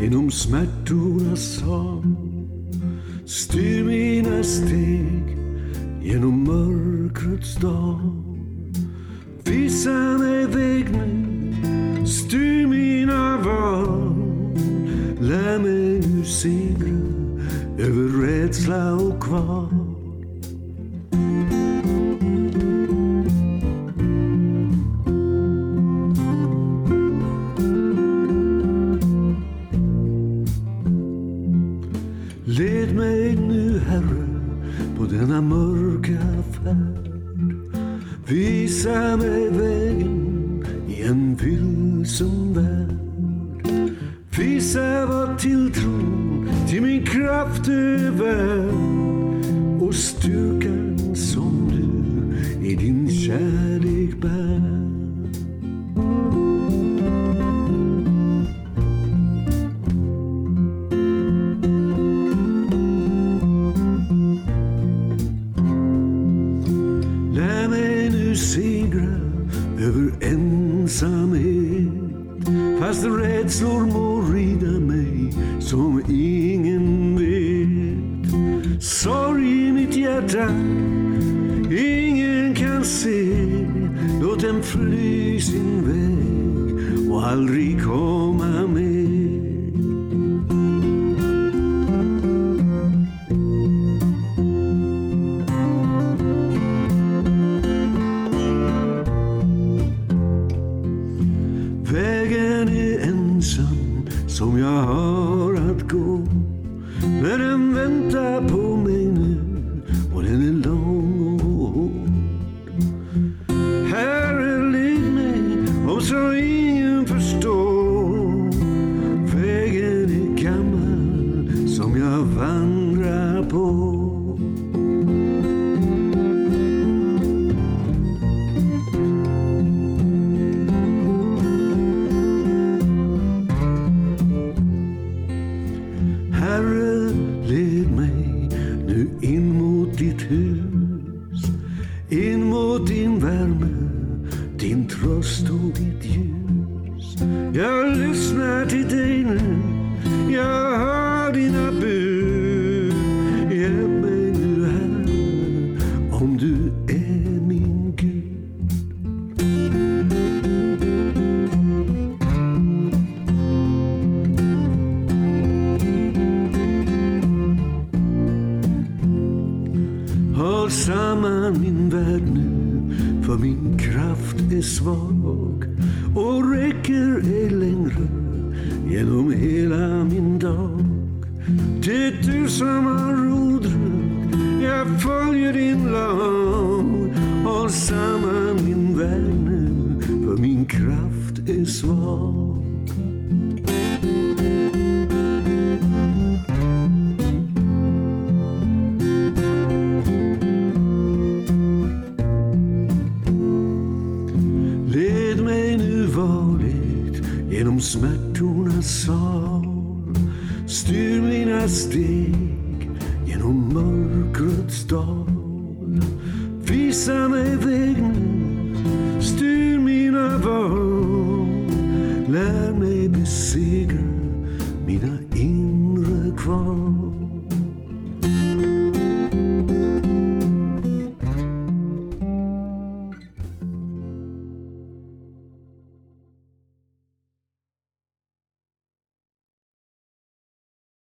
genom smärtornas sal. Styr mina steg genom mörkrets dal. Visa mig väg nu, styr mina val. Lär mig nu segra över rädsla och kval. Led mig nu, Herre, på denna mörka färd. Visa mig vägen i en vilsen värld. Visa vad tilltron till min kraft är värd. Och styrkan som du i din kärlek bär. Segra över ensamhet. Fast rädslor må rida mig som ingen vet. Sorg i mitt hjärta ingen kan se. Låt den fly sin väg och aldrig komma med. Vägen är ensam som jag har att gå. Men den väntar på mig nu och den är lång och hård. Herre, led mig om så ingen förstår. Vägen är gammal som jag vandrar på. Herre, led mig nu in mot ditt hus. In mot din värme, din tröst och ditt ljus. Jag lyssnar till dig nu, jag hör dina bud. Hjälp mig nu, Herre, om du är min Gud. Håll samman min värld nu, för min kraft är svag och räcker ej längre genom hela min dag. Det är du som har rodret, jag följer din lag. Håll samman min värld nu, för min kraft är svag. Led mig nu varligt genom smärtornas sal. Styr mina steg genom mörkrets dal. Visa mig väg nu, styr mina val. Lär mig besegra mina inre kval.